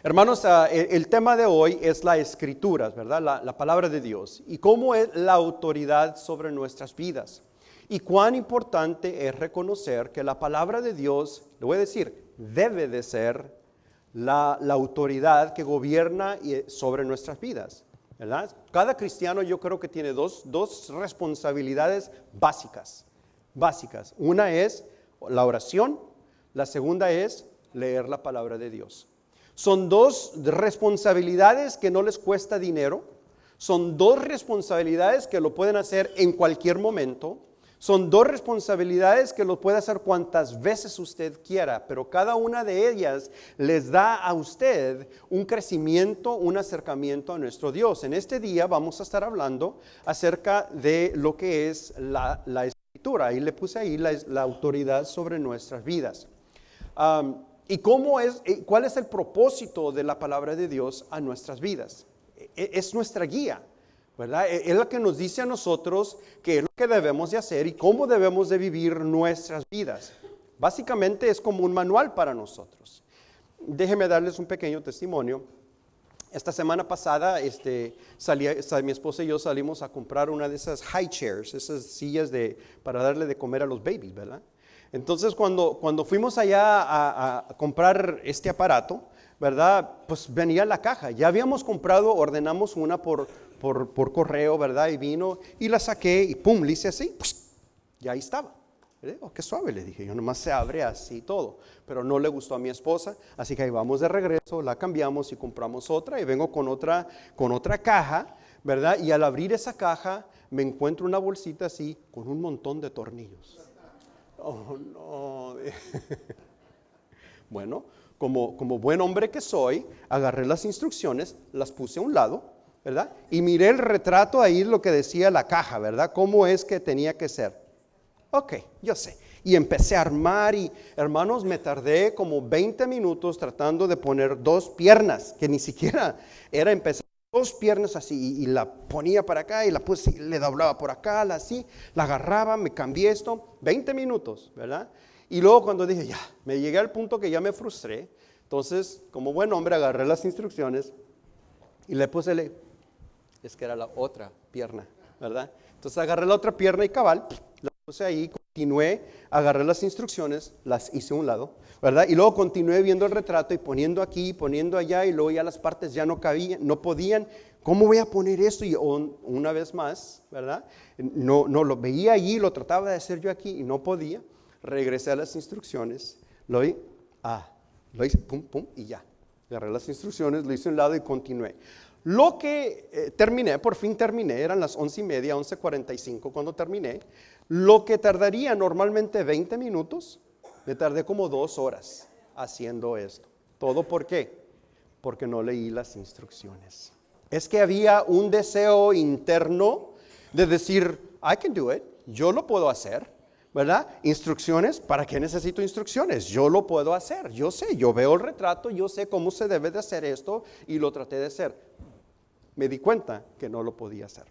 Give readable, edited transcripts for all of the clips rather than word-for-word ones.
Hermanos, el tema de hoy es la Escritura, ¿verdad? La palabra de Dios y cómo es la autoridad sobre nuestras vidas. Y cuán importante es reconocer que la palabra de Dios, le voy a decir, debe de ser la autoridad que gobierna sobre nuestras vidas, ¿verdad? Cada cristiano yo creo que tiene dos responsabilidades básicas. Una es la oración, la segunda es leer la palabra de Dios. Son dos responsabilidades que no les cuesta dinero, son dos responsabilidades que lo pueden hacer en cualquier momento, son dos responsabilidades que lo puede hacer cuantas veces usted quiera, pero cada una de ellas les da a usted un crecimiento, un acercamiento a nuestro Dios. En este día vamos a estar hablando acerca de lo que es la Escritura, y le puse ahí la autoridad sobre nuestras vidas. ¿Y cuál es el propósito de la palabra de Dios a nuestras vidas? Es nuestra guía, ¿verdad? Es lo que nos dice a nosotros qué es lo que debemos de hacer y cómo debemos de vivir nuestras vidas. Básicamente es como un manual para nosotros. Déjenme darles un pequeño testimonio. Esta semana pasada mi esposa y yo salimos a comprar una de esas high chairs, esas sillas para darle de comer a los babies, ¿verdad? Entonces cuando fuimos allá a comprar este aparato, ¿verdad? Pues venía la caja. Ya habíamos comprado, ordenamos una por correo, ¿verdad? Y vino y la saqué y pum, le hice así, pues, ya ahí estaba. Oh, qué suave, le dije, yo nomás se abre así todo, pero no le gustó a mi esposa, así que ahí vamos de regreso, la cambiamos y compramos otra y vengo con otra caja, ¿verdad? Y al abrir esa caja me encuentro una bolsita así con un montón de tornillos. Oh, no. Bueno, como buen hombre que soy, agarré las instrucciones, las puse a un lado, ¿verdad? Y miré el retrato ahí, lo que decía la caja, ¿verdad? Cómo es que tenía que ser. Ok, yo sé. Y empecé a armar y, hermanos, me tardé como 20 minutos tratando de poner dos piernas, que ni siquiera era empezar. Dos piernas así y la ponía para acá y la puse, y le doblaba por acá, así, la agarraba, me cambié esto, 20 minutos, ¿verdad? Y luego cuando dije, ya, me llegué al punto que ya me frustré, entonces, como buen hombre, agarré las instrucciones y le puse, es que era la otra pierna, ¿verdad? Entonces agarré la otra pierna y cabal, la puse ahí, continué, agarré las instrucciones, las hice a un lado, ¿verdad? Y luego continué viendo el retrato y poniendo aquí, poniendo allá, y luego ya las partes ya no cabían, no podían. ¿Cómo voy a poner esto? Y una vez más, ¿verdad? No lo veía allí, lo trataba de hacer yo aquí y no podía. Regresé a las instrucciones, lo hice, pum, pum, y ya. Agarré las instrucciones, lo hice a un lado y continué. Lo que por fin terminé, eran las 11:30, 11:45 cuando terminé. Lo que tardaría normalmente 20 minutos, me tardé como 2 horas haciendo esto. ¿Todo por qué? Porque no leí las instrucciones. Es que había un deseo interno de decir, I can do it, yo lo puedo hacer, ¿verdad? Instrucciones, ¿para qué necesito instrucciones? Yo lo puedo hacer, yo sé, yo veo el retrato, yo sé cómo se debe de hacer esto y lo traté de hacer. Me di cuenta que no lo podía hacer.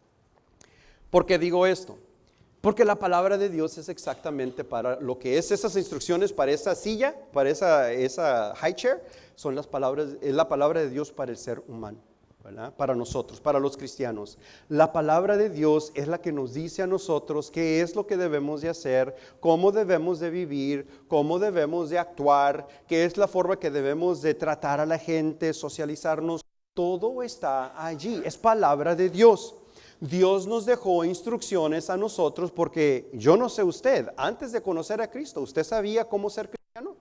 ¿Por qué digo esto? Porque la palabra de Dios es exactamente para lo que es esas instrucciones para esa silla, para esa high chair, es la palabra de Dios para el ser humano, ¿verdad? Para nosotros, para los cristianos. La palabra de Dios es la que nos dice a nosotros qué es lo que debemos de hacer, cómo debemos de vivir, cómo debemos de actuar, qué es la forma que debemos de tratar a la gente, socializarnos. Todo está allí, es palabra de Dios. Dios nos dejó instrucciones a nosotros porque yo no sé usted, antes de conocer a Cristo, ¿usted sabía cómo ser cristiano?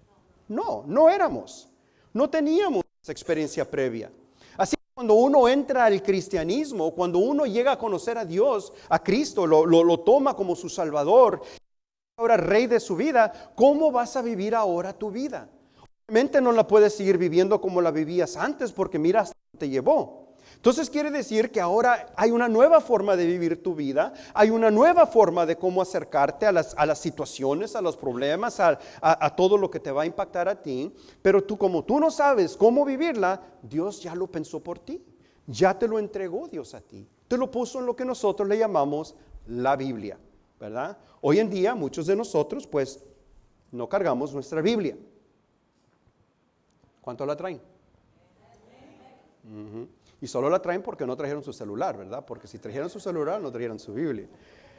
No éramos, no teníamos esa experiencia previa. Así que cuando uno entra al cristianismo, cuando uno llega a conocer a Dios, a Cristo, lo toma como su Salvador, ahora Rey de su vida, ¿cómo vas a vivir ahora tu vida? Obviamente no la puedes seguir viviendo como la vivías antes porque mira hasta dónde te llevó. Entonces quiere decir que ahora hay una nueva forma de vivir tu vida, hay una nueva forma de cómo acercarte a las situaciones, a los problemas, a todo lo que te va a impactar a ti, pero como tú no sabes cómo vivirla, Dios ya lo pensó por ti, ya te lo entregó Dios a ti, te lo puso en lo que nosotros le llamamos la Biblia, ¿verdad? Hoy en día muchos de nosotros pues no cargamos nuestra Biblia. ¿Cuánto la traen? Ujú. Y solo la traen porque no trajeron su celular, ¿verdad? Porque si trajeron su celular, no trajeron su Biblia.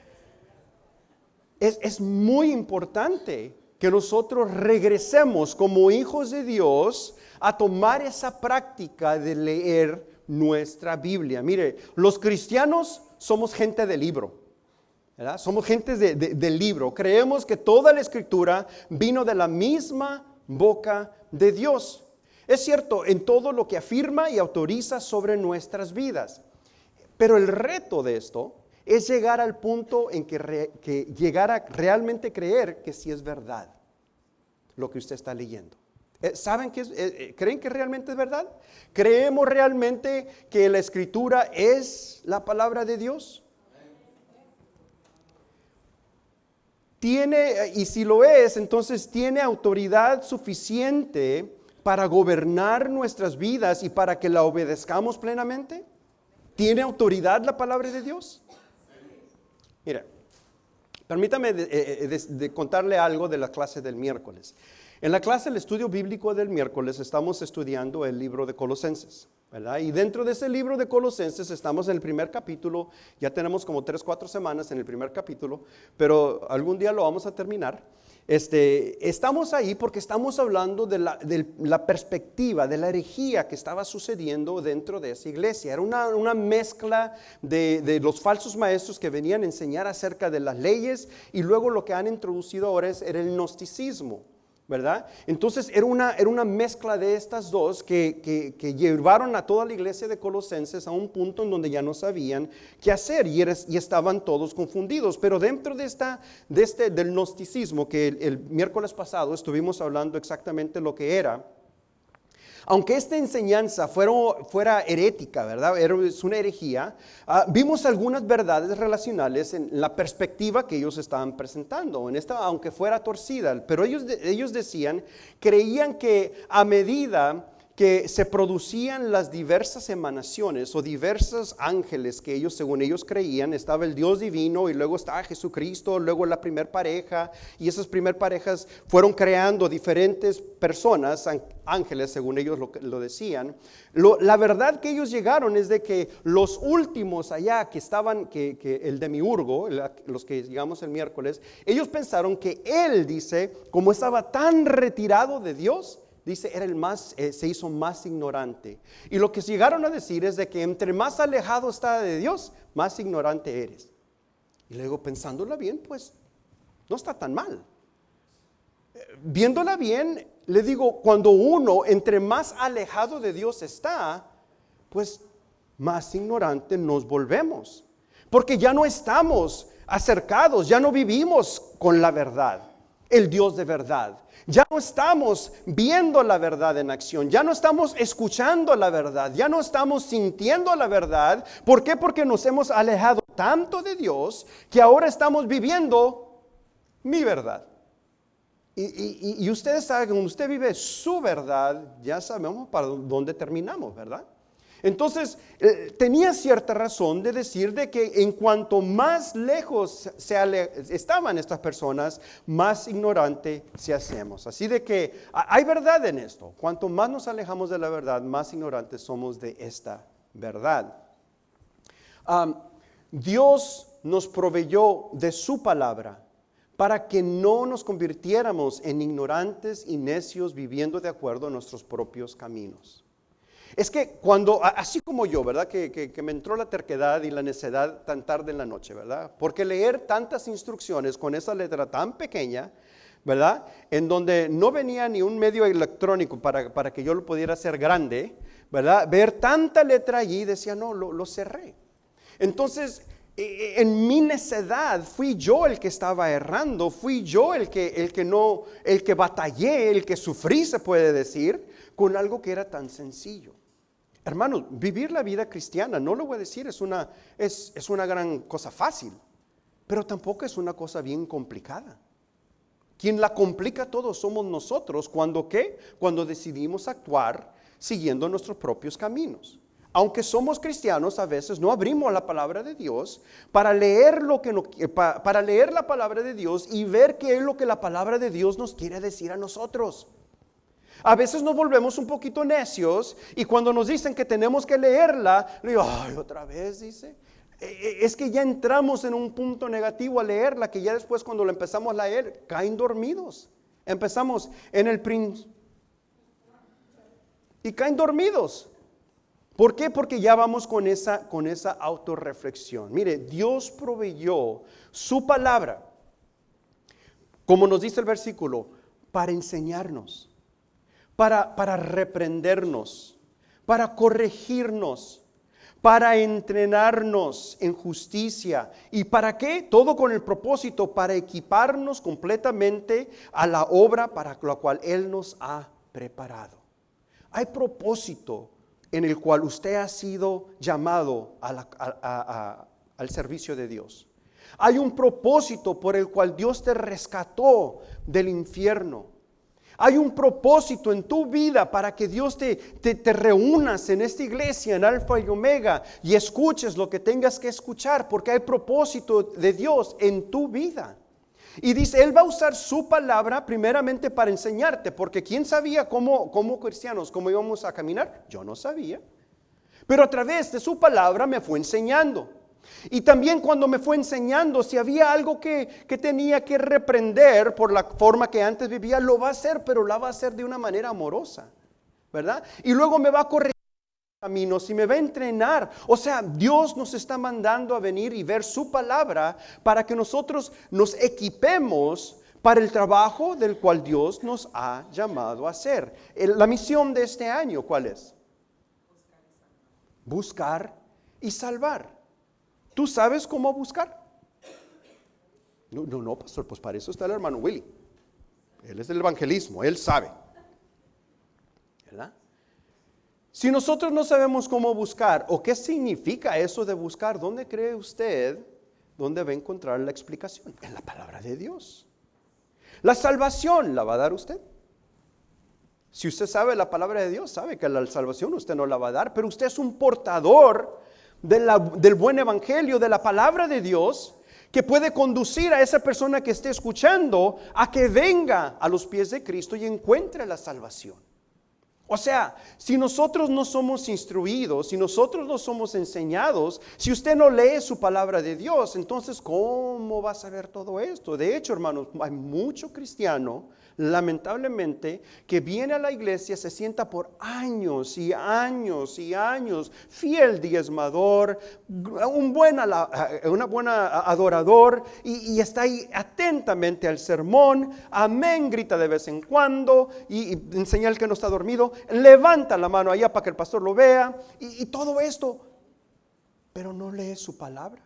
Es muy importante que nosotros regresemos como hijos de Dios a tomar esa práctica de leer nuestra Biblia. Mire, los cristianos somos gente de libro, ¿verdad? Somos gente de libro. Creemos que toda la escritura vino de la misma boca de Dios. Es cierto en todo lo que afirma y autoriza sobre nuestras vidas. Pero el reto de esto es llegar al punto en que llegar a realmente creer que sí es verdad lo que usted está leyendo. ¿Saben que creen que realmente es verdad? ¿Creemos realmente que la escritura es la palabra de Dios? Tiene, y si lo es, entonces tiene autoridad suficiente para gobernar nuestras vidas y para que la obedezcamos plenamente. ¿Tiene autoridad la palabra de Dios? Mira, permítame de contarle algo de la clase del miércoles. En la clase del estudio bíblico del miércoles estamos estudiando el libro de Colosenses, ¿verdad? Y dentro de ese libro de Colosenses estamos en el primer capítulo. Ya tenemos como 3-4 semanas en el primer capítulo, pero algún día lo vamos a terminar. Estamos ahí porque estamos hablando de la perspectiva, de la herejía que estaba sucediendo dentro de esa iglesia. Era una mezcla de los falsos maestros que venían a enseñar acerca de las leyes, y luego lo que han introducido ahora era el gnosticismo, ¿verdad? Entonces era una mezcla de estas dos que llevaron a toda la iglesia de Colosenses a un punto en donde ya no sabían qué hacer y estaban todos confundidos. Pero dentro del gnosticismo, que el miércoles pasado estuvimos hablando exactamente lo que era, aunque esta enseñanza fuera herética, ¿verdad? Es una herejía. Vimos algunas verdades relacionales en la perspectiva que ellos estaban presentando, aunque fuera torcida. Pero ellos decían, creían que a medida que se producían las diversas emanaciones o diversos ángeles que según ellos creían, estaba el Dios divino y luego estaba Jesucristo, luego la primer pareja, y esas primer parejas fueron creando diferentes personas, ángeles, según ellos lo decían. La verdad que ellos llegaron es de que los últimos allá que estaban, que el demiurgo, los que llegamos el miércoles, ellos pensaron que él, dice, como estaba tan retirado de Dios, dice, se hizo más ignorante. Y lo que llegaron a decir es de que entre más alejado está de Dios, más ignorante eres. Y luego pensándola bien, pues no está tan mal. Viéndola bien, le digo, cuando uno entre más alejado de Dios está, pues más ignorante nos volvemos. Porque ya no estamos acercados, ya no vivimos con la verdad, el Dios de verdad. Ya no estamos viendo la verdad en acción, ya no estamos escuchando la verdad, ya no estamos sintiendo la verdad. ¿Por qué? Porque nos hemos alejado tanto de Dios que ahora estamos viviendo mi verdad. Y ustedes saben que cuando usted vive su verdad, ya sabemos para dónde terminamos, ¿verdad? Entonces, tenía cierta razón de decir de que en cuanto más lejos estaban estas personas, más ignorante se hacemos. Así de que hay verdad en esto. Cuanto más nos alejamos de la verdad, más ignorantes somos de esta verdad. Dios nos proveyó de su palabra para que no nos convirtiéramos en ignorantes y necios viviendo de acuerdo a nuestros propios caminos. Es que así como yo, ¿verdad? Que me entró la terquedad y la necedad tan tarde en la noche, ¿verdad? Porque leer tantas instrucciones con esa letra tan pequeña, ¿verdad? En donde no venía ni un medio electrónico para que yo lo pudiera hacer grande, ¿verdad? Ver tanta letra allí, decía, no, lo cerré. Entonces, en mi necedad fui yo el que estaba errando, fui yo el que batallé, el que sufrí, se puede decir, con algo que era tan sencillo. Hermanos, vivir la vida cristiana, no lo voy a decir, es una gran cosa fácil, pero tampoco es una cosa bien complicada. Quien la complica todo somos nosotros. ¿Cuándo qué? Cuando decidimos actuar siguiendo nuestros propios caminos. Aunque somos cristianos, a veces no abrimos la palabra de Dios para leer para leer la palabra de Dios y ver qué es lo que la palabra de Dios nos quiere decir a nosotros. A veces nos volvemos un poquito necios y cuando nos dicen que tenemos que leerla, le digo, ay, otra vez dice. Es que ya entramos en un punto negativo a leerla, que ya después cuando la empezamos a leer, caen dormidos. Empezamos en el principio y caen dormidos. ¿Por qué? Porque ya vamos con esa autorreflexión. Mire, Dios proveyó su palabra, como nos dice el versículo, para enseñarnos, para reprendernos, para corregirnos, para entrenarnos en justicia. ¿Y para qué? Todo con el propósito, para equiparnos completamente a la obra para la cual Él nos ha preparado. Hay propósito en el cual usted ha sido llamado al servicio de Dios. Hay un propósito por el cual Dios te rescató del infierno. Hay un propósito en tu vida para que Dios te reúnas en esta iglesia, en Alfa y Omega, y escuches lo que tengas que escuchar, porque hay propósito de Dios en tu vida. Y dice, Él va a usar su palabra primeramente para enseñarte, porque ¿quién sabía cómo cristianos, cómo íbamos a caminar? Yo no sabía. Pero a través de su palabra me fue enseñando. Y también cuando me fue enseñando, si había algo que tenía que reprender por la forma que antes vivía, lo va a hacer, pero la va a hacer de una manera amorosa, ¿verdad? Y luego me va a corregir caminos y me va a entrenar. O sea, Dios nos está mandando a venir y ver su palabra para que nosotros nos equipemos para el trabajo del cual Dios nos ha llamado a hacer. La misión de este año, ¿cuál es? Buscar y salvar. ¿Tú sabes cómo buscar? No, pastor, pues para eso está el hermano Willy. Él es del evangelismo, él sabe, ¿verdad? Si nosotros no sabemos cómo buscar o qué significa eso de buscar, ¿dónde cree usted dónde va a encontrar la explicación? En la palabra de Dios. La salvación la va a dar usted. Si usted sabe la palabra de Dios, sabe que la salvación usted no la va a dar, pero usted es un portador del buen evangelio, de la palabra de Dios, que puede conducir a esa persona que esté escuchando a que venga a los pies de Cristo y encuentre la salvación. O sea, si nosotros no somos instruidos, si nosotros no somos enseñados, si usted no lee su palabra de Dios, entonces ¿cómo va a saber todo esto? De hecho, hermanos, hay mucho cristiano, lamentablemente, que viene a la iglesia, se sienta por años y años y años, fiel diezmador, una buena adorador, y está ahí atentamente al sermón, amén, grita de vez en cuando, y enseña al que no está dormido, levanta la mano allá para que el pastor lo vea, y todo esto, pero no lee su palabra.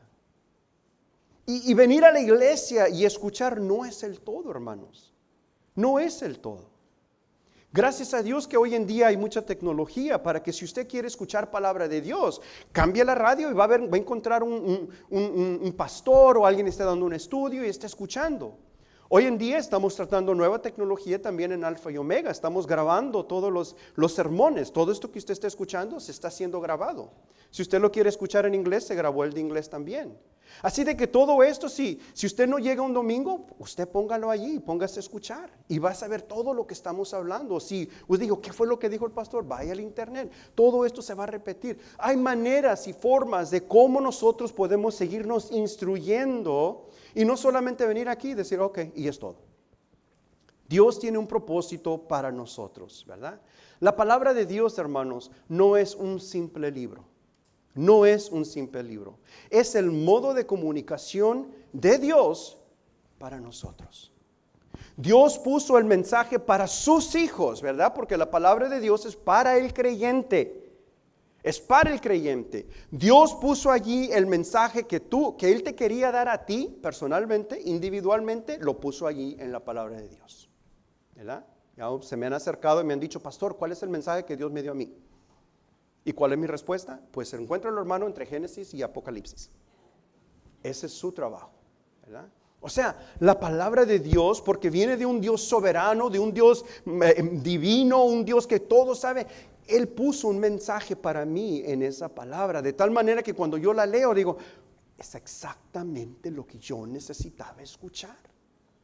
Y venir a la iglesia y escuchar no es el todo, hermanos. No es el todo. Gracias a Dios que hoy en día hay mucha tecnología para que si usted quiere escuchar palabra de Dios, cambie la radio y va a encontrar un pastor o alguien que esté dando un estudio y está escuchando. Hoy en día estamos tratando nueva tecnología también en Alfa y Omega. Estamos grabando todos los sermones. Todo esto que usted está escuchando se está siendo grabado. Si usted lo quiere escuchar en inglés, se grabó el de inglés también. Así de que todo esto, si usted no llega un domingo, usted póngalo allí, póngase a escuchar y va a saber todo lo que estamos hablando. Si usted dijo, ¿qué fue lo que dijo el pastor? Vaya al internet, todo esto se va a repetir. Hay maneras y formas de cómo nosotros podemos seguirnos instruyendo y no solamente venir aquí y decir, ok, y es todo. Dios tiene un propósito para nosotros, ¿verdad? La palabra de Dios, hermanos, no es un simple libro. No es un simple libro, es el modo de comunicación de Dios para nosotros. Dios puso el mensaje para sus hijos, ¿verdad? Porque la palabra de Dios es para el creyente. Es para el creyente. Dios puso allí el mensaje que Él te quería dar a ti personalmente, individualmente, lo puso allí en la palabra de Dios, ¿verdad? Ya se me han acercado y me han dicho, pastor, ¿cuál es el mensaje que Dios me dio a mí? ¿Y cuál es mi respuesta? Pues se encuentra el hermano entre Génesis y Apocalipsis. Ese es su trabajo, ¿verdad? O sea, la palabra de Dios, porque viene de un Dios soberano, de un Dios divino, un Dios que todo sabe. Él puso un mensaje para mí en esa palabra, de tal manera que cuando yo la leo digo, es exactamente lo que yo necesitaba escuchar.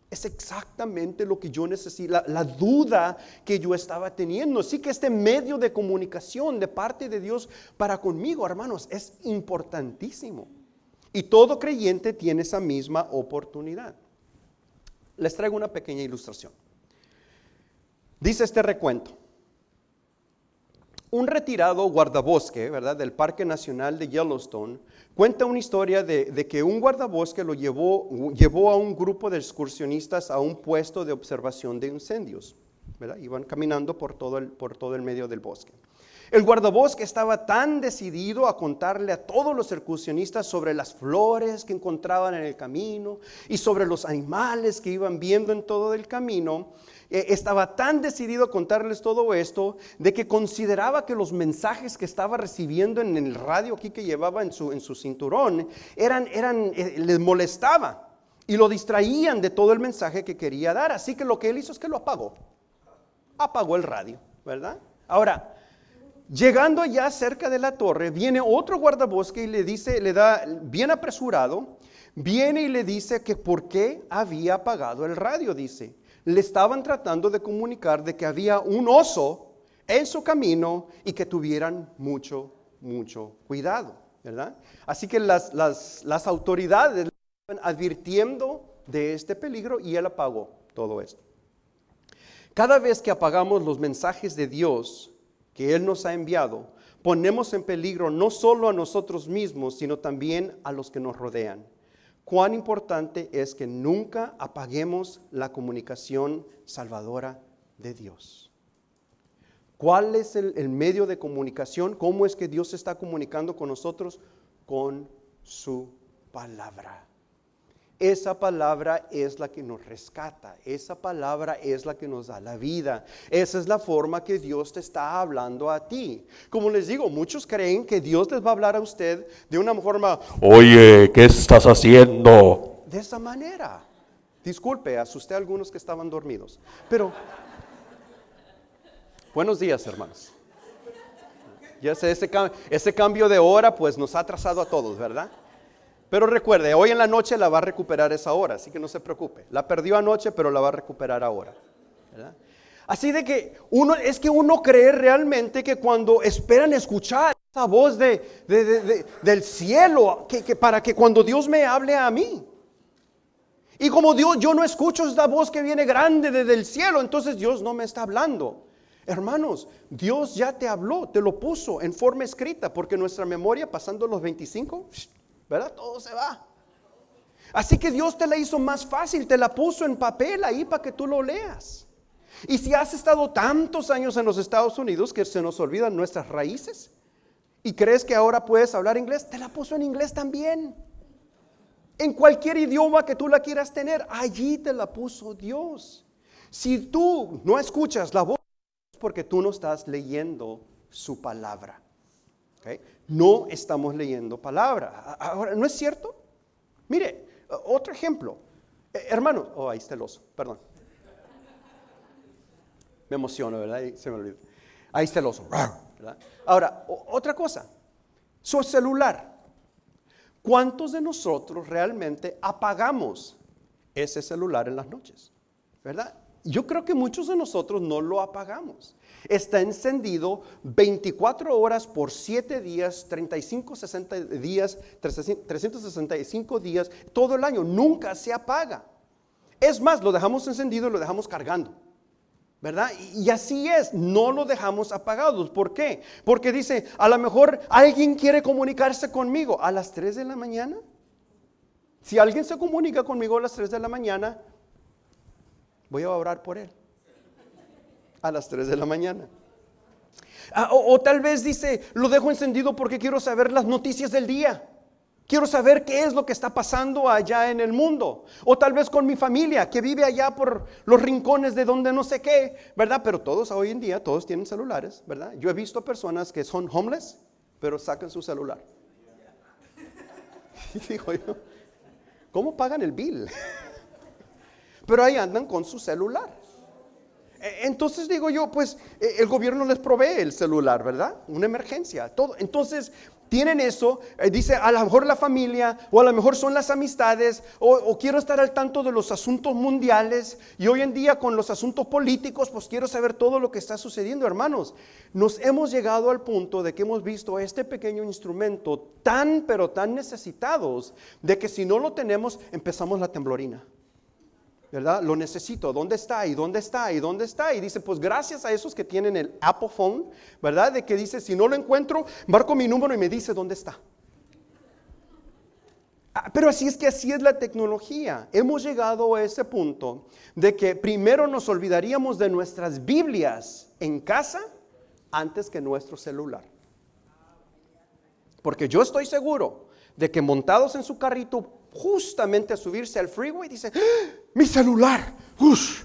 Es exactamente lo que yo necesito, la duda que yo estaba teniendo. Así que este medio de comunicación de parte de Dios para conmigo, hermanos, es importantísimo. Y todo creyente tiene esa misma oportunidad. Les traigo una pequeña ilustración. Dice este recuento. Un retirado guardabosque, ¿verdad?, del Parque Nacional de Yellowstone, cuenta una historia de que un guardabosque lo llevó a un grupo de excursionistas a un puesto de observación de incendios, ¿verdad? Iban caminando por todo el medio del bosque. El guardabosque estaba tan decidido a contarle a todos los excursionistas sobre las flores que encontraban en el camino y sobre los animales que iban viendo en todo el camino. Estaba tan decidido a contarles todo esto de que consideraba que los mensajes que estaba recibiendo en el radio aquí que llevaba en su cinturón les molestaba y lo distraían de todo el mensaje que quería dar. Así que lo que él hizo es que lo apagó el radio, ¿verdad? Ahora, llegando allá cerca de la torre, viene otro guardabosque y le da bien apresurado, viene y le dice que por qué había apagado el radio. Dice, le estaban tratando de comunicar de que había un oso en su camino y que tuvieran mucho cuidado, ¿verdad? Así que las autoridades le estaban advirtiendo de este peligro y él apagó todo esto. Cada vez que apagamos los mensajes de Dios que Él nos ha enviado, ponemos en peligro no solo a nosotros mismos, sino también a los que nos rodean. Cuán importante es que nunca apaguemos la comunicación salvadora de Dios. ¿Cuál es el medio de comunicación? ¿Cómo es que Dios está comunicando con nosotros? Con su palabra. Esa palabra es la que nos rescata, esa palabra es la que nos da la vida. Esa es la forma que Dios te está hablando a ti. Como les digo, muchos creen que Dios les va a hablar a usted de una forma, oye, ¿qué estás haciendo? De esa manera. Disculpe, asusté a algunos que estaban dormidos. Pero, buenos días, hermanos. Ya sé, ese cambio de hora pues nos ha atrasado a todos, ¿verdad? Pero recuerde, hoy en la noche la va a recuperar esa hora, así que no se preocupe. La perdió anoche, pero la va a recuperar ahora, ¿verdad? Así de que uno cree realmente que cuando esperan escuchar esa voz del cielo, que para que cuando Dios me hable a mí. Y como yo no escucho esa voz que viene grande desde el cielo, entonces Dios no me está hablando. Hermanos, Dios ya te habló, te lo puso en forma escrita, porque nuestra memoria pasando los 25... ¿verdad? Todo se va. Así que Dios te la hizo más fácil, te la puso en papel ahí para que tú lo leas. Y si has estado tantos años en los Estados Unidos que se nos olvidan nuestras raíces y crees que ahora puedes hablar inglés, te la puso en inglés también. En cualquier idioma que tú la quieras tener, allí te la puso Dios. Si tú no escuchas la voz, es porque tú no estás leyendo su palabra. ¿Okay? No estamos leyendo palabra. Ahora, ¿no es cierto? Mire, otro ejemplo. Hermano, ahí está el oso, perdón. Me emociono, ¿verdad? Se me olvidó. Ahí está el oso, ¿verdad? Ahora, otra cosa. Su celular. ¿Cuántos de nosotros realmente apagamos ese celular en las noches? ¿Verdad? Yo creo que muchos de nosotros no lo apagamos. Está encendido 24 horas por 7 días, 60 días, 365 días, todo el año. Nunca se apaga. Es más, lo dejamos encendido y lo dejamos cargando, ¿verdad? Y así es, no lo dejamos apagado. ¿Por qué? Porque dice, a lo mejor alguien quiere comunicarse conmigo a las 3 de la mañana. Si alguien se comunica conmigo a las 3 de la mañana, voy a orar por él. A las 3 de la mañana. O tal vez dice, lo dejo encendido porque quiero saber las noticias del día. Quiero saber qué es lo que está pasando allá en el mundo. O tal vez con mi familia que vive allá por los rincones de donde no sé qué, ¿verdad? Pero todos hoy en día, todos tienen celulares, ¿verdad? Yo he visto personas que son homeless, pero sacan su celular. Y digo yo, ¿cómo pagan el bill? Pero ahí andan con su celular. Entonces digo yo, pues el gobierno les provee el celular, ¿verdad? Una emergencia, todo. Entonces tienen eso, dice a lo mejor la familia, o a lo mejor son las amistades, o quiero estar al tanto de los asuntos mundiales, y hoy en día con los asuntos políticos, pues quiero saber todo lo que está sucediendo, hermanos. Nos hemos llegado al punto de que hemos visto este pequeño instrumento tan, pero tan necesitados, de que si no lo tenemos, empezamos la temblorina. ¿Verdad? Lo necesito, ¿dónde está? ¿Y dónde está? ¿Y dónde está? Y dice, pues gracias a esos que tienen el Apple Phone, ¿verdad? De que dice, si no lo encuentro, marco mi número y me dice dónde está. Pero así es la tecnología. Hemos llegado a ese punto de que primero nos olvidaríamos de nuestras Biblias en casa antes que nuestro celular. Porque yo estoy seguro de que montados en su carrito, justamente a subirse al freeway, dice, ¡ah! Mi celular, ¡ush!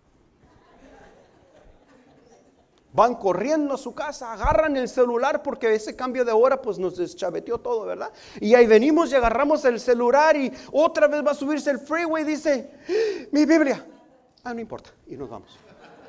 Van corriendo a su casa, agarran el celular porque ese cambio de hora pues nos deschaveteó todo, ¿verdad? Y ahí venimos y agarramos el celular y otra vez va a subirse el freeway y dice, mi Biblia, no importa, y nos vamos.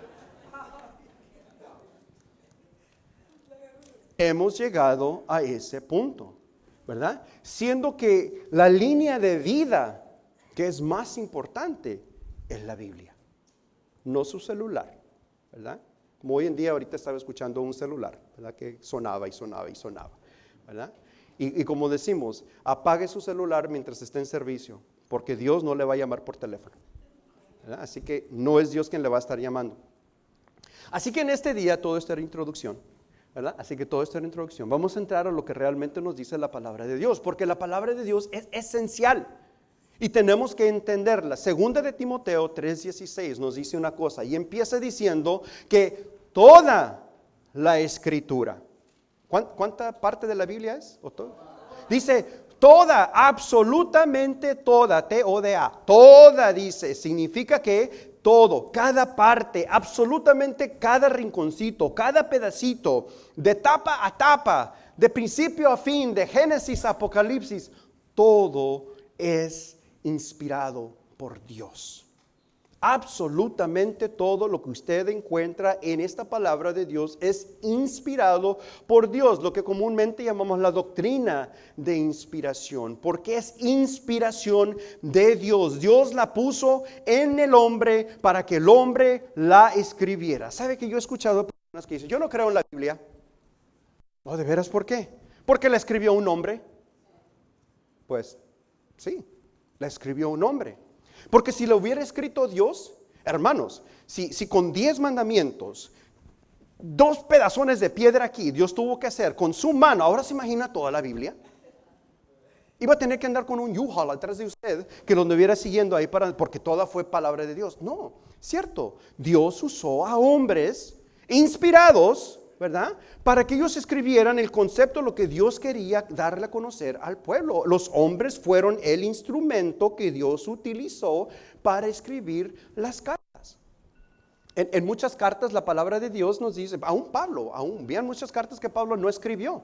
Hemos llegado a ese punto, ¿verdad? Siendo que la línea de vida que es más importante es la Biblia, no su celular, ¿verdad? Como hoy en día, ahorita estaba escuchando un celular, ¿verdad? Que sonaba y sonaba y sonaba, ¿verdad? Y como decimos, apague su celular mientras esté en servicio, porque Dios no le va a llamar por teléfono, ¿verdad? Así que no es Dios quien le va a estar llamando. Así que en este día, todo esto era introducción, ¿verdad? Así que todo esto era introducción. Vamos a entrar a lo que realmente nos dice la palabra de Dios, porque la palabra de Dios es esencial. Y tenemos que entenderla. Segunda de Timoteo 3:16 nos dice una cosa y empieza diciendo que toda la escritura, ¿cuánta parte de la Biblia es? ¿O todo? Dice toda, absolutamente toda, T-O-D-A, toda dice, significa que todo, cada parte, absolutamente cada rinconcito, cada pedacito, de tapa a tapa, de principio a fin, de Génesis a Apocalipsis, todo es inspirado por Dios. Absolutamente todo lo que usted encuentra en esta palabra de Dios es inspirado por Dios, lo que comúnmente llamamos la doctrina de inspiración, porque es inspiración de Dios. Dios la puso en el hombre para que el hombre la escribiera. ¿Sabe que yo he escuchado personas que dicen, yo no creo en la Biblia? ¿No, de veras? ¿Por qué? ¿Porque la escribió un hombre? Pues sí, la escribió un hombre. Porque si lo hubiera escrito Dios, hermanos, si con 10 mandamientos, 2 pedazones de piedra aquí, Dios tuvo que hacer con su mano, ahora se imagina toda la Biblia. Iba a tener que andar con un U-Haul atrás de usted, que lo estuviera siguiendo ahí porque toda fue palabra de Dios. No, cierto, Dios usó a hombres inspirados, ¿verdad? Para que ellos escribieran el concepto, lo que Dios quería darle a conocer al pueblo. Los hombres fueron el instrumento que Dios utilizó para escribir las cartas. En muchas cartas la palabra de Dios nos dice, vean muchas cartas que Pablo no escribió.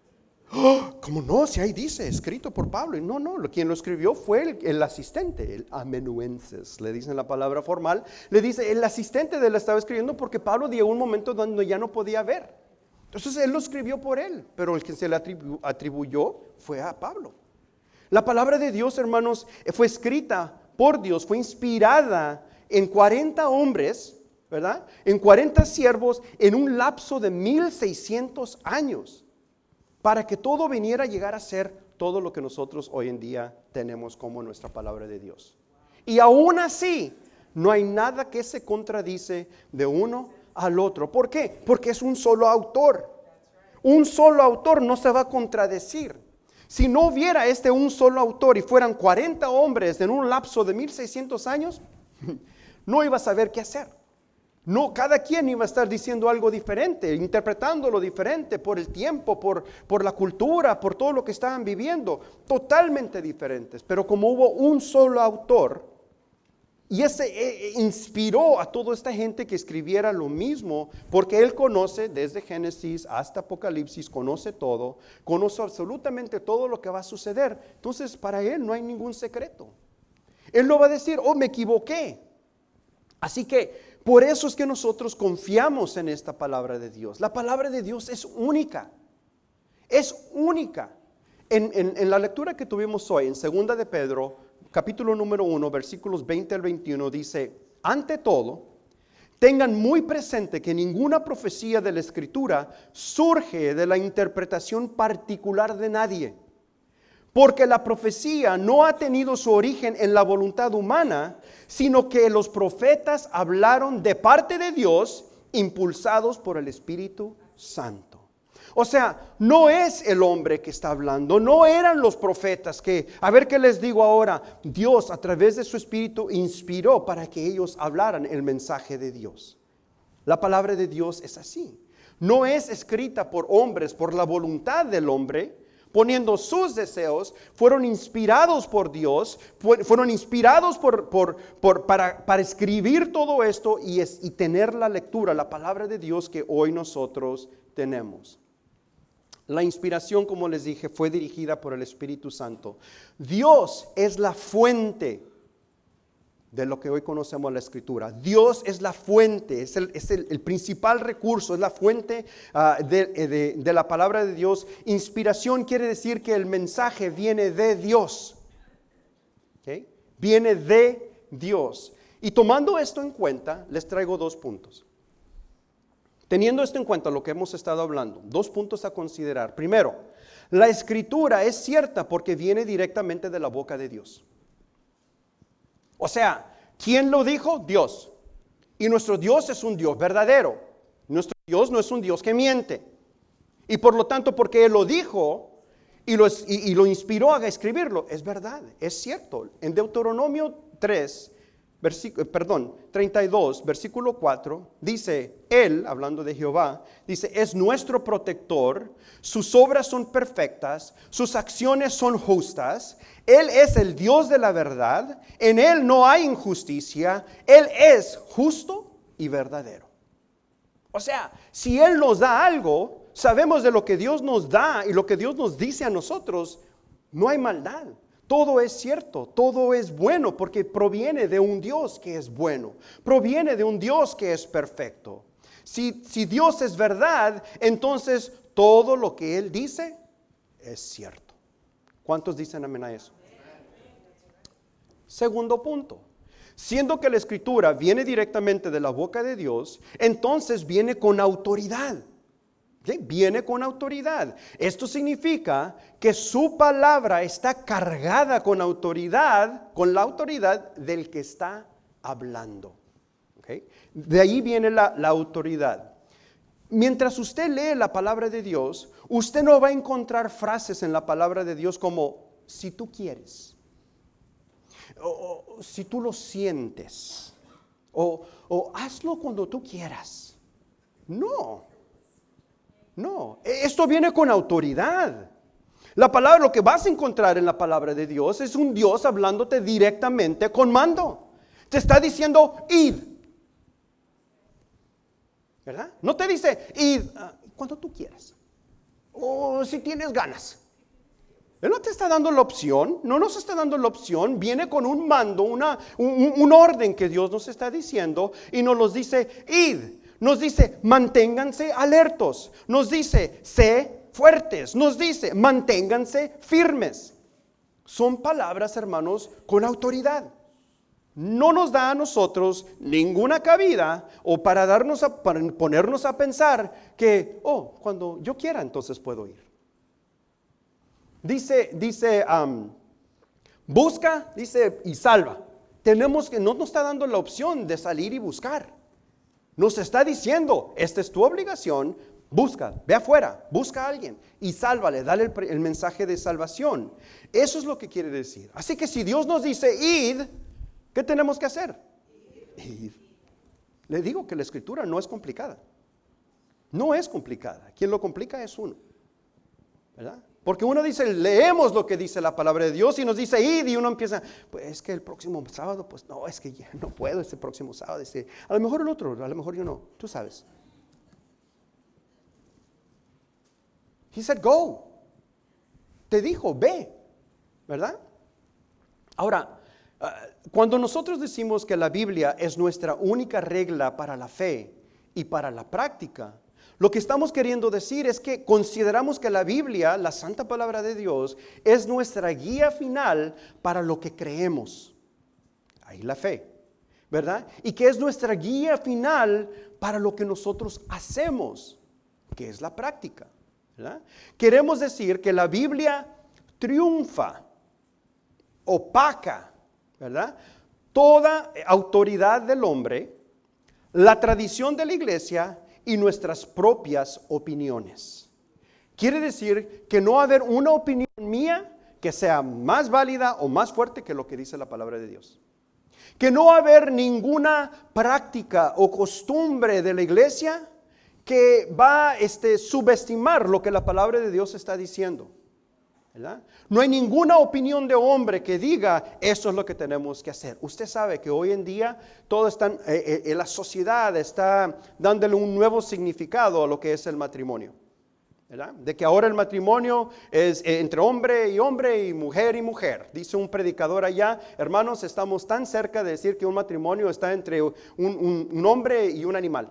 ¡Oh! ¿Cómo no? Si ahí dice, escrito por Pablo. Y no, quien lo escribió fue el asistente, el amanuenses, le dicen la palabra formal. Le dice, el asistente de él estaba escribiendo porque Pablo llegó un momento donde ya no podía ver. Entonces él lo escribió por él, pero el que se le atribuyó fue a Pablo. La palabra de Dios, hermanos, fue escrita por Dios, fue inspirada en 40 hombres, ¿verdad? En 40 siervos en un lapso de 1600 años. Para que todo viniera a llegar a ser todo lo que nosotros hoy en día tenemos como nuestra palabra de Dios. Y aún así, no hay nada que se contradice de uno al otro. ¿Por qué? Porque es un solo autor. Un solo autor no se va a contradecir. Si no hubiera un solo autor y fueran 40 hombres en un lapso de 1600 años, no iba a saber qué hacer. No, cada quien iba a estar diciendo algo diferente, interpretándolo diferente por el tiempo, por la cultura, por todo lo que estaban viviendo, totalmente diferentes. Pero como hubo un solo autor, y ese inspiró a toda esta gente que escribiera lo mismo, porque él conoce desde Génesis hasta Apocalipsis, conoce todo, conoce absolutamente todo lo que va a suceder. Entonces para él no hay ningún secreto. Él no va a decir, me equivoqué. Así que Por eso es que nosotros confiamos en esta palabra de Dios. La palabra de Dios es única. Es única. En la lectura que tuvimos hoy, en 2 de Pedro, capítulo número 1, versículos 20 al 21, dice: ante todo, tengan muy presente que ninguna profecía de la Escritura surge de la interpretación particular de nadie, porque la profecía no ha tenido su origen en la voluntad humana, sino que los profetas hablaron de parte de Dios, impulsados por el Espíritu Santo. O sea, no es el hombre que está hablando, no eran los profetas que, a ver qué les digo ahora, Dios a través de su Espíritu inspiró para que ellos hablaran el mensaje de Dios. La palabra de Dios es así. No es escrita por hombres, por la voluntad del hombre, poniendo sus deseos. Fueron inspirados por Dios, fueron inspirados para escribir todo esto y tener la lectura, la palabra de Dios que hoy nosotros tenemos. La inspiración, como les dije, fue dirigida por el Espíritu Santo. Dios es la fuente de lo que hoy conocemos la Escritura. Dios es la fuente, es el principal recurso, es la fuente de la palabra de Dios. Inspiración quiere decir que el mensaje viene de Dios. ¿Okay? Viene de Dios. Y tomando esto en cuenta, les traigo 2 puntos. Teniendo esto en cuenta, lo que hemos estado hablando, 2 puntos a considerar. Primero, la Escritura es cierta porque viene directamente de la boca de Dios. O sea, ¿quién lo dijo? Dios. Y nuestro Dios es un Dios verdadero. Nuestro Dios no es un Dios que miente. Y por lo tanto, porque Él lo dijo y lo inspiró a escribirlo, es verdad, es cierto. En Deuteronomio 32, versículo 4, dice: Él, hablando de Jehová, dice: es nuestro protector, sus obras son perfectas, sus acciones son justas, Él es el Dios de la verdad, en Él no hay injusticia, Él es justo y verdadero. O sea, si Él nos da algo, sabemos de lo que Dios nos da y lo que Dios nos dice a nosotros, no hay maldad. Todo es cierto, todo es bueno porque proviene de un Dios que es bueno, proviene de un Dios que es perfecto. Si Dios es verdad, entonces todo lo que Él dice es cierto. ¿Cuántos dicen amén a eso? Segundo punto, siendo que la Escritura viene directamente de la boca de Dios, entonces viene con autoridad. ¿Sí? Viene con autoridad. Esto significa que su palabra está cargada con autoridad, con la autoridad del que está hablando. ¿Okay? De ahí viene la autoridad. Mientras usted lee la palabra de Dios, usted no va a encontrar frases en la palabra de Dios como si tú quieres, o si tú lo sientes, o hazlo cuando tú quieras. No, esto viene con autoridad. La palabra, lo que vas a encontrar en la palabra de Dios es un Dios hablándote directamente con mando. Te está diciendo, id. ¿Verdad? No te dice, id cuando tú quieras. O si tienes ganas. Él no te está dando la opción, no nos está dando la opción. Viene con un mando, un orden que Dios nos está diciendo y nos los dice, id. Nos dice, manténganse alertos. Nos dice, sé fuertes. Nos dice, manténganse firmes. Son palabras, hermanos, con autoridad. No nos da a nosotros ninguna cabida o para ponernos a pensar que, cuando yo quiera entonces puedo ir. Dice, busca, dice, y salva. No nos está dando la opción de salir y buscar. Nos está diciendo, esta es tu obligación, busca, ve afuera, busca a alguien y sálvale, dale el mensaje de salvación. Eso es lo que quiere decir. Así que si Dios nos dice, id, ¿qué tenemos que hacer? Id. Le digo que la Escritura no es complicada. No es complicada. Quien lo complica es uno. ¿Verdad? Porque uno dice, leemos lo que dice la palabra de Dios y nos dice id, y uno empieza, pues es que el próximo sábado, pues no, es que ya no puedo este próximo sábado, a lo mejor el otro, a lo mejor yo no, tú sabes. He said go. Te dijo, ve, ¿verdad? Ahora, Cuando nosotros decimos que la Biblia es nuestra única regla para la fe y para la práctica, lo que estamos queriendo decir es que consideramos que la Biblia, la santa palabra de Dios, es nuestra guía final para lo que creemos. Ahí la fe, ¿verdad? Y que es nuestra guía final para lo que nosotros hacemos, que es la práctica, ¿verdad? Queremos decir que la Biblia triunfa, opaca, ¿verdad? Toda autoridad del hombre, la tradición de la iglesia y nuestras propias opiniones. Quiere decir que no va a haber una opinión mía que sea más válida o más fuerte que lo que dice la palabra de Dios. Que no va a haber ninguna práctica o costumbre de la iglesia que va a subestimar lo que la palabra de Dios está diciendo, ¿verdad? No hay ninguna opinión de hombre que diga eso es lo que tenemos que hacer. Usted sabe que hoy en día todo está, la sociedad está dándole un nuevo significado a lo que es el matrimonio, ¿verdad? De que ahora el matrimonio es entre hombre y mujer. Dice un predicador allá, hermanos, estamos tan cerca de decir que un matrimonio está entre un hombre y un animal.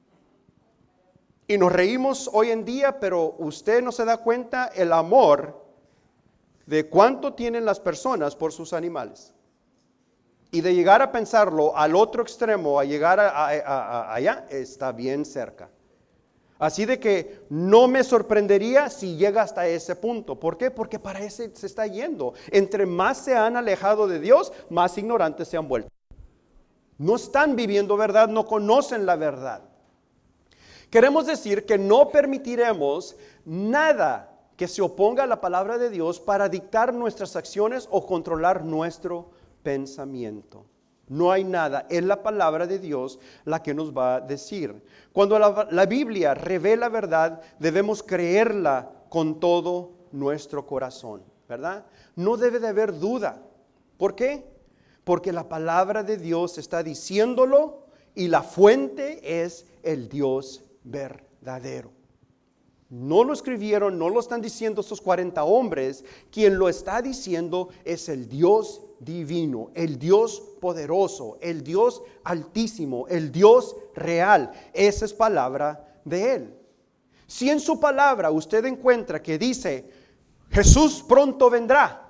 Y nos reímos hoy en día, pero usted no se da cuenta el amor de cuánto tienen las personas por sus animales. Y de llegar a pensarlo al otro extremo, a llegar allá, está bien cerca. Así de que no me sorprendería si llega hasta ese punto. ¿Por qué? Porque para ese se está yendo. Entre más se han alejado de Dios, más ignorantes se han vuelto. No están viviendo verdad, no conocen la verdad. Queremos decir que no permitiremos nada que se oponga a la palabra de Dios para dictar nuestras acciones o controlar nuestro pensamiento. No hay nada, es la palabra de Dios la que nos va a decir. Cuando la Biblia revela verdad, debemos creerla con todo nuestro corazón, ¿verdad? No debe de haber duda. ¿Por qué? Porque la palabra de Dios está diciéndolo y la fuente es el Dios verdadero. No lo escribieron, no lo están diciendo estos 40 hombres. Quien lo está diciendo es el Dios divino, el Dios poderoso, el Dios altísimo, el Dios real. Esa es palabra de Él. Si en su palabra usted encuentra que dice, Jesús pronto vendrá,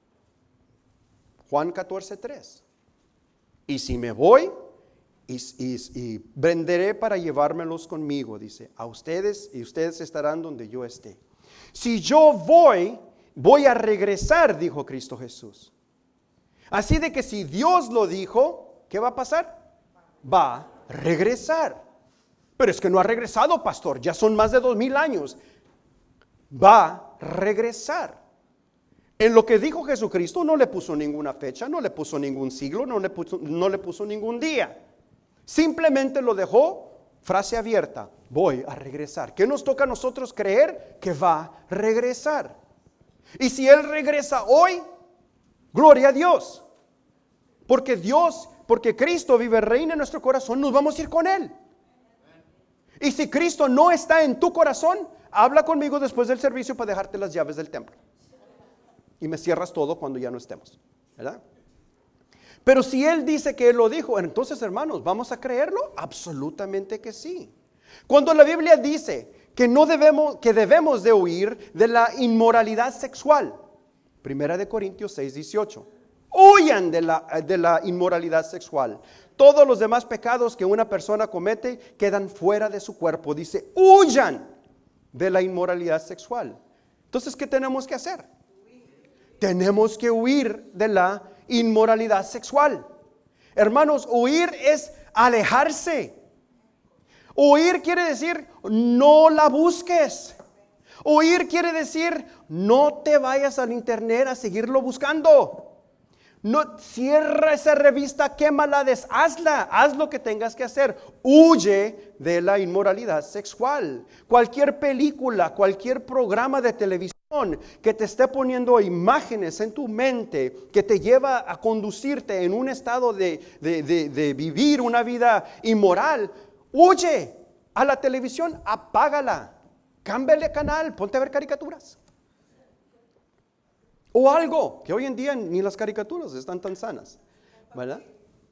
Juan 14:3, y si me voy, y venderé para llevármelos conmigo, dice, a ustedes, y ustedes estarán donde yo esté. Si yo voy a regresar, dijo Cristo Jesús. Así de que si Dios lo dijo, ¿qué va a pasar? Va a regresar. Pero es que no ha regresado, pastor, ya son más de 2000 años. Va a regresar. En lo que dijo Jesucristo no le puso ninguna fecha, no le puso ningún siglo, no le puso ningún día. Simplemente lo dejó, frase abierta, voy a regresar. ¿Qué nos toca a nosotros creer? Que va a regresar. Y si Él regresa hoy, gloria a Dios. Porque Cristo vive, reina en nuestro corazón, nos vamos a ir con Él. Y si Cristo no está en tu corazón, habla conmigo después del servicio para dejarte las llaves del templo. Y me cierras todo cuando ya no estemos, ¿verdad? Pero si Él dice que Él lo dijo, entonces, hermanos, ¿vamos a creerlo? Absolutamente que sí. Cuando la Biblia dice que debemos de huir de la inmoralidad sexual, 1 Corintios 6:18, huyan de la inmoralidad sexual. Todos los demás pecados que una persona comete quedan fuera de su cuerpo. Dice, huyan de la inmoralidad sexual. Entonces, ¿qué tenemos que hacer? Tenemos que huir de la inmoralidad sexual. Hermanos, huir es alejarse. Huir quiere decir no la busques. Huir quiere decir no te vayas al internet a seguirlo buscando. No, cierra esa revista, quémala, deshazla, haz lo que tengas que hacer. Huye de la inmoralidad sexual. Cualquier película, cualquier programa de televisión que te esté poniendo imágenes en tu mente, que te lleva a conducirte en un estado de vivir una vida inmoral, huye a la televisión, apágala, cámbiale canal, ponte a ver caricaturas. O algo que hoy en día ni las caricaturas están tan sanas, ¿verdad?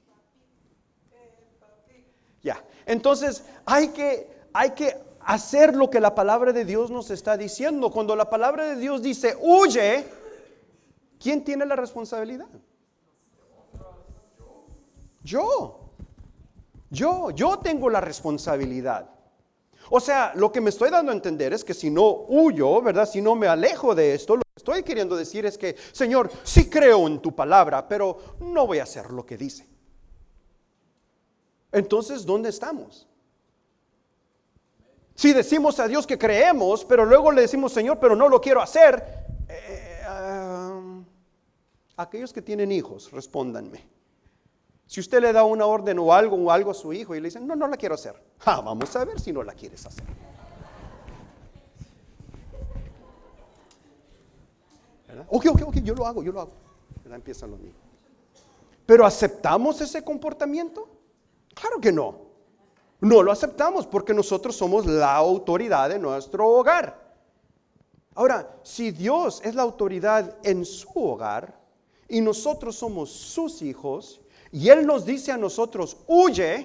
Ya, entonces hay que hacer lo que la palabra de Dios nos está diciendo. Cuando la palabra de Dios dice huye, ¿quién tiene la responsabilidad? Yo tengo la responsabilidad. O sea, lo que me estoy dando a entender es que si no huyo, ¿verdad? Si no me alejo de esto, lo que estoy queriendo decir es que, Señor, sí creo en tu palabra, pero no voy a hacer lo que dice. Entonces, ¿dónde estamos? Si decimos a Dios que creemos, pero luego le decimos, Señor, pero no lo quiero hacer. Aquellos que tienen hijos, respóndanme. Si usted le da una orden o algo a su hijo y le dicen, no la quiero hacer. Vamos a ver si no la quieres hacer. ¿Verdad? Ok, yo lo hago. ¿Verdad? Empiezan los niños. ¿Pero aceptamos ese comportamiento? Claro que no. No lo aceptamos porque nosotros somos la autoridad de nuestro hogar. Ahora, si Dios es la autoridad en su hogar y nosotros somos sus hijos y Él nos dice a nosotros, huye,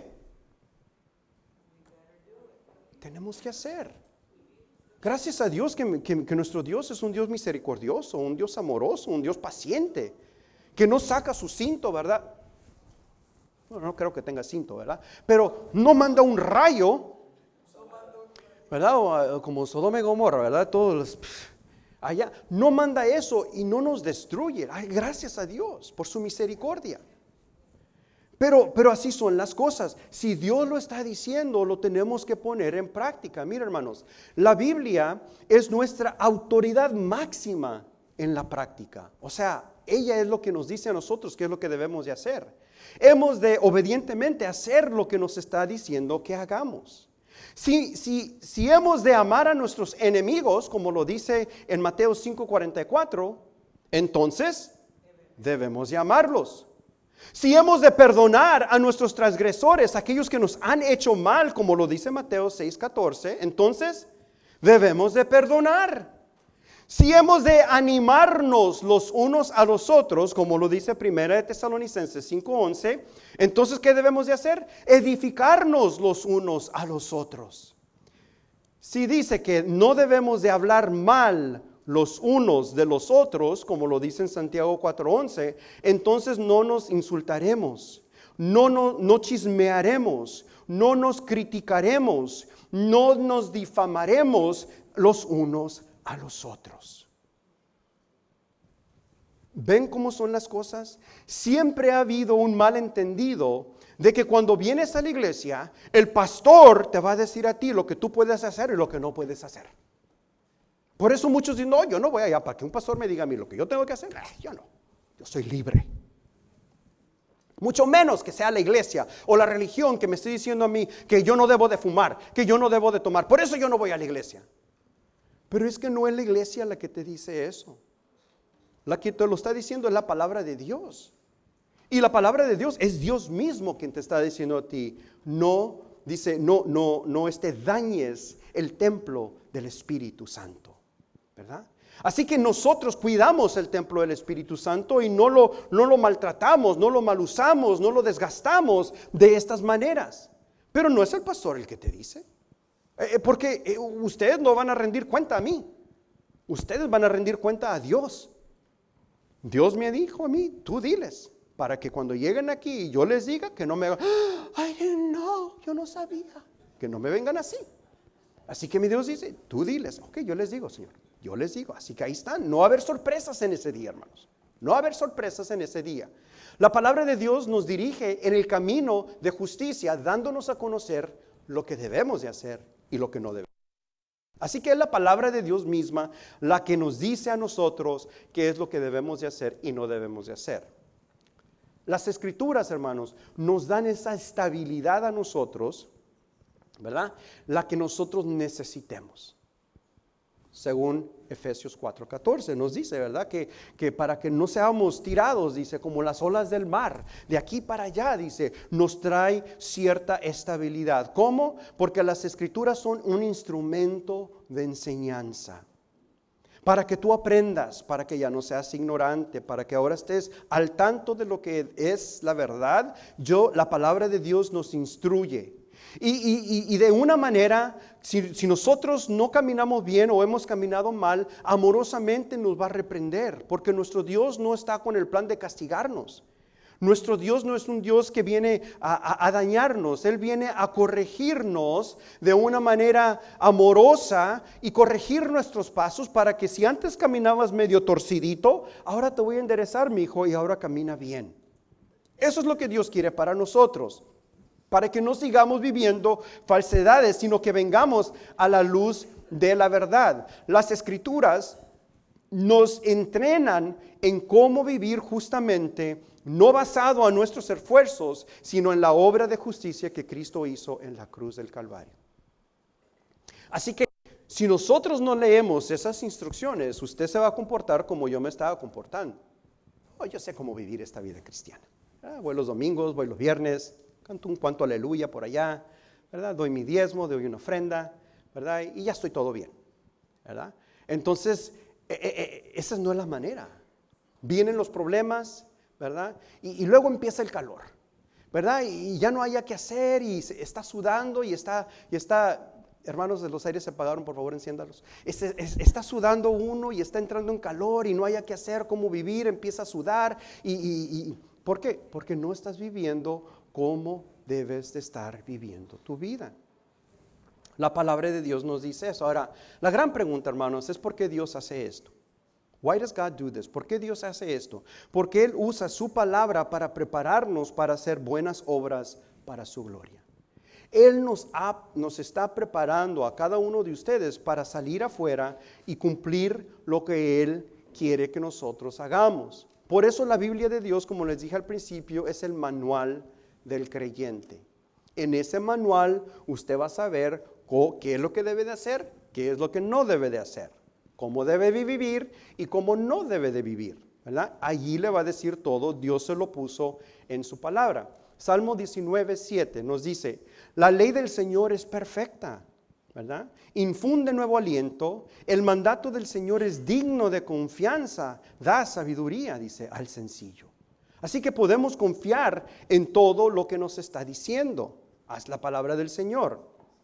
tenemos que hacer. Gracias a Dios que nuestro Dios es un Dios misericordioso, un Dios amoroso, un Dios paciente, que no saca su cinto, ¿verdad? No creo que tenga cinto, ¿verdad? Pero no manda un rayo, ¿verdad? O, como Sodoma y Gomorra, ¿verdad? Todos allá, no manda eso y no nos destruye. Ay, gracias a Dios por su misericordia. Pero así son las cosas. Si Dios lo está diciendo, lo tenemos que poner en práctica. Mira, hermanos, la Biblia es nuestra autoridad máxima en la práctica. O sea, ella es lo que nos dice a nosotros qué es lo que debemos de hacer. Hemos de obedientemente hacer lo que nos está diciendo que hagamos. Si hemos de amar a nuestros enemigos, como lo dice en Mateo 5:44, entonces debemos de amarlos. Si hemos de perdonar a nuestros transgresores, aquellos que nos han hecho mal, como lo dice Mateo 6:14, entonces debemos de perdonar. Si hemos de animarnos los unos a los otros, como lo dice 1 Tesalonicenses 5:11, entonces ¿qué debemos de hacer? Edificarnos los unos a los otros. Si dice que no debemos de hablar mal los unos de los otros, como lo dice en Santiago 4:11, entonces no nos insultaremos, no chismearemos, no nos criticaremos, no nos difamaremos los unos a los otros. ¿Ven cómo son las cosas? Siempre ha habido un malentendido de que cuando vienes a la iglesia, el pastor te va a decir a ti lo que tú puedes hacer y lo que no puedes hacer. Por eso muchos dicen, no, yo no voy allá para que un pastor me diga a mí lo que yo tengo que hacer. Yo no, yo soy libre. Mucho menos que sea la iglesia o la religión que me esté diciendo a mí que yo no debo de fumar, que yo no debo de tomar. Por eso yo no voy a la iglesia. Pero es que no es la iglesia la que te dice eso. La que te lo está diciendo es la palabra de Dios. Y la palabra de Dios es Dios mismo quien te está diciendo a ti, no dañes el templo del Espíritu Santo, ¿verdad? Así que nosotros cuidamos el templo del Espíritu Santo y no lo maltratamos, no lo malusamos, no lo desgastamos de estas maneras. Pero no es el pastor el que te dice. Porque ustedes no van a rendir cuenta a mí. Ustedes van a rendir cuenta a Dios. Dios me dijo a mí, tú diles, para que cuando lleguen aquí y yo les diga que no me hagan, I didn't know, yo no sabía, que no me vengan así. Así que mi Dios dice, tú diles, ok, yo les digo, Señor, yo les digo. Así que ahí están, no va a haber sorpresas en ese día, hermanos. No va a haber sorpresas en ese día. La palabra de Dios nos dirige en el camino de justicia, dándonos a conocer lo que debemos de hacer y lo que no debemos. Así que es la palabra de Dios misma la que nos dice a nosotros qué es lo que debemos de hacer y no debemos de hacer. Las escrituras, hermanos, nos dan esa estabilidad a nosotros, ¿verdad? La que nosotros necesitemos. Según Efesios 4:14 nos dice, ¿verdad? Que para que no seamos tirados, dice, como las olas del mar, de aquí para allá, dice, nos trae cierta estabilidad. ¿Cómo? Porque las escrituras son un instrumento de enseñanza. para que tú aprendas, para que ya no seas ignorante, para que ahora estés al tanto de lo que es la verdad. La palabra de Dios nos instruye. Y de una manera, si nosotros no caminamos bien o hemos caminado mal, amorosamente nos va a reprender, porque nuestro Dios no está con el plan de castigarnos. Nuestro Dios no es un Dios que viene a dañarnos. Él viene a corregirnos de una manera amorosa y corregir nuestros pasos para que si antes caminabas medio torcidito, ahora te voy a enderezar, mi hijo, y ahora camina bien. Eso es lo que Dios quiere para nosotros, para que no sigamos viviendo falsedades, sino que vengamos a la luz de la verdad. Las Escrituras nos entrenan en cómo vivir justamente, no basado en nuestros esfuerzos, sino en la obra de justicia que Cristo hizo en la cruz del Calvario. Así que si nosotros no leemos esas instrucciones, usted se va a comportar como yo me estaba comportando. Yo sé cómo vivir esta vida cristiana. Voy los domingos, voy los viernes, canto un cuanto aleluya por allá, ¿verdad? Doy mi diezmo, doy una ofrenda, ¿verdad? Y ya estoy todo bien, ¿verdad? Entonces, esa no es la manera. Vienen los problemas, ¿verdad? Y luego empieza el calor, ¿verdad? Y ya no haya qué hacer y está sudando y está, hermanos de los aires se apagaron, por favor enciéndalos. Está sudando uno y está entrando en calor y no haya qué hacer, cómo vivir, empieza a sudar. ¿Por qué? Porque no estás viviendo como debes de estar viviendo tu vida. La palabra de Dios nos dice eso. Ahora, la gran pregunta, hermanos, es ¿por qué Dios hace esto? Why does God do this? ¿Por qué Dios hace esto? Porque Él usa su palabra para prepararnos para hacer buenas obras para su gloria. Él nos está preparando a cada uno de ustedes para salir afuera y cumplir lo que Él quiere que nosotros hagamos. Por eso la Biblia de Dios, como les dije al principio, es el manual del creyente. En ese manual usted va a saber qué es lo que debe de hacer, qué es lo que no debe de hacer, cómo debe de vivir y cómo no debe de vivir, ¿verdad? Allí le va a decir todo, Dios se lo puso en su palabra. Salmo 19:7 nos dice, la ley del Señor es perfecta, ¿verdad? Infunde nuevo aliento, el mandato del Señor es digno de confianza, da sabiduría, dice, al sencillo. Así que podemos confiar en todo lo que nos está diciendo. Haz la palabra del Señor.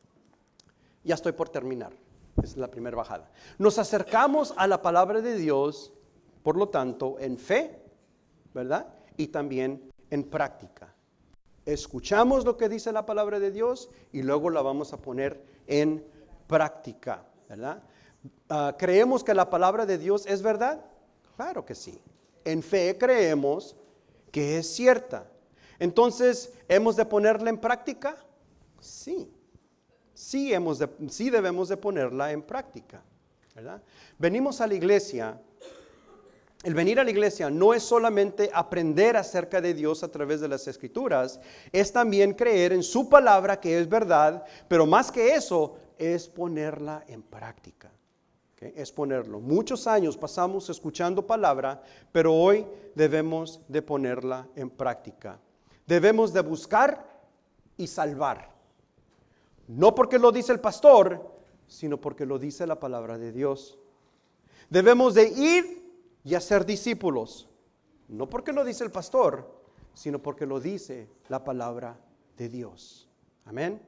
Ya estoy por terminar. Esa es la primera bajada. Nos acercamos a la palabra de Dios, por lo tanto, en fe, ¿verdad? Y también en práctica. Escuchamos lo que dice la palabra de Dios y luego la vamos a poner en práctica, ¿verdad? ¿Creemos que la palabra de Dios es verdad? Claro que sí. En fe creemos que es cierta. Entonces, ¿hemos de ponerla en práctica? Sí. Sí debemos de ponerla en práctica, ¿verdad? Venimos a la iglesia. El venir a la iglesia no es solamente aprender acerca de Dios a través de las Escrituras, es también creer en su palabra que es verdad, pero más que eso, es ponerla en práctica. ¿Okay? Es ponerlo. Muchos años pasamos escuchando palabra, pero hoy debemos de ponerla en práctica. Debemos de buscar y salvar. No porque lo dice el pastor, sino porque lo dice la palabra de Dios. Debemos de ir y hacer discípulos, no porque lo dice el pastor, sino porque lo dice la palabra de Dios. Amén.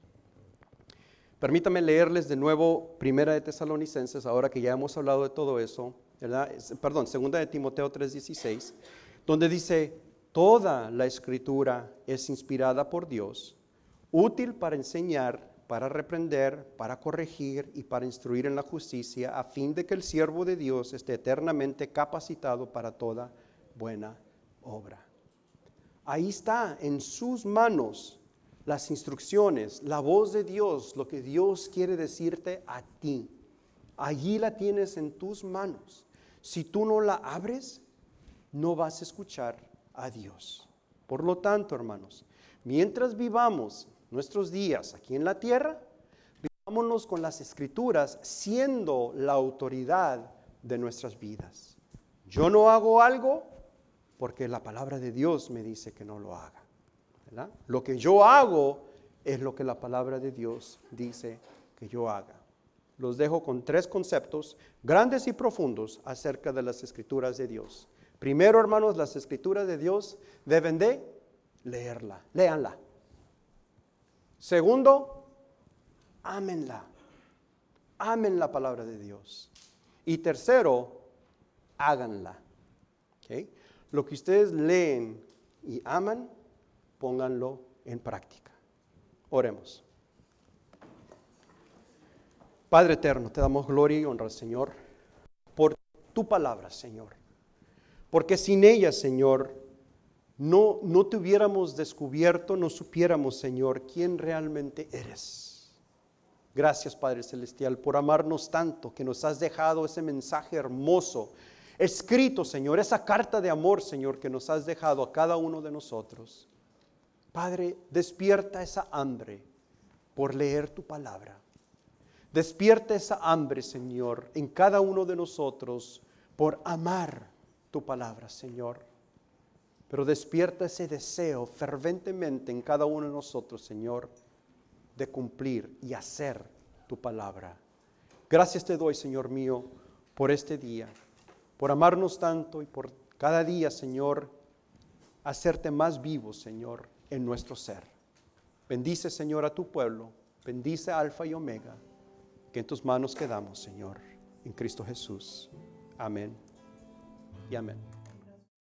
Permítame leerles de nuevo Primera de Tesalonicenses, ahora que ya hemos hablado de todo eso, ¿verdad? Segunda de Timoteo 3:16, donde dice, toda la Escritura es inspirada por Dios, útil para enseñar, para reprender, para corregir y para instruir en la justicia, a fin de que el siervo de Dios esté eternamente capacitado para toda buena obra. Ahí está, en sus manos, las instrucciones, la voz de Dios, lo que Dios quiere decirte a ti. Allí la tienes en tus manos. Si tú no la abres, no vas a escuchar a Dios. Por lo tanto, hermanos, mientras vivamos nuestros días aquí en la tierra, vivámonos con las Escrituras siendo la autoridad de nuestras vidas. Yo no hago algo porque la palabra de Dios me dice que no lo haga, ¿verdad? Lo que yo hago es lo que la palabra de Dios dice que yo haga. los dejo con 3 conceptos grandes y profundos acerca de las Escrituras de Dios. Primero, hermanos, las Escrituras de Dios deben de leerla, léanla. Segundo, ámenla, amen la palabra de Dios. Y tercero, háganla. ¿Okay? Lo que ustedes leen y aman, pónganlo en práctica. Oremos. Padre eterno, te damos gloria y honra, Señor, por tu palabra, Señor. Porque sin ella, Señor, no te hubiéramos descubierto, no supiéramos, Señor, quién realmente eres. Gracias, Padre Celestial, por amarnos tanto, que nos has dejado ese mensaje hermoso, escrito, Señor, esa carta de amor, Señor, que nos has dejado a cada uno de nosotros. Padre, despierta esa hambre por leer tu palabra. Despierta esa hambre, Señor, en cada uno de nosotros por amar tu palabra, Señor. Pero despierta ese deseo ferventemente en cada uno de nosotros, Señor, de cumplir y hacer tu palabra. Gracias te doy, Señor mío, por este día, por amarnos tanto y por cada día, Señor, hacerte más vivo, Señor, en nuestro ser. Bendice, Señor, a tu pueblo. Bendice a Alfa y Omega, que en tus manos quedamos, Señor, en Cristo Jesús. Amén y amén.